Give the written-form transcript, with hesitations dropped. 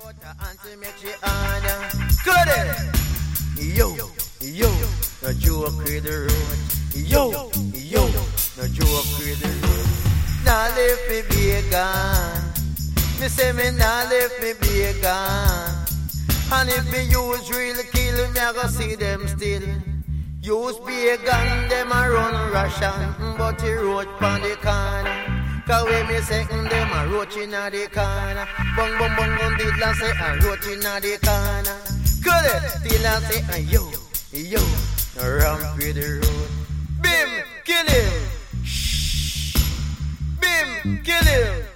Auntie make she honor. Good yo, no joke with the road. Yo, no joke with the road. Now left me be gone. Me say me now left me be gone. And if me use real kill me, I go see them still. Use be a gun, them a run Russian, but he wrote pon the corner. Cause when me say them a roach inna the corner. Bung bung bung bung did la say a roach inna the corner. Good it, till I say yo, ramp with the road. Bim, kill him. Shh. Bim, kill him.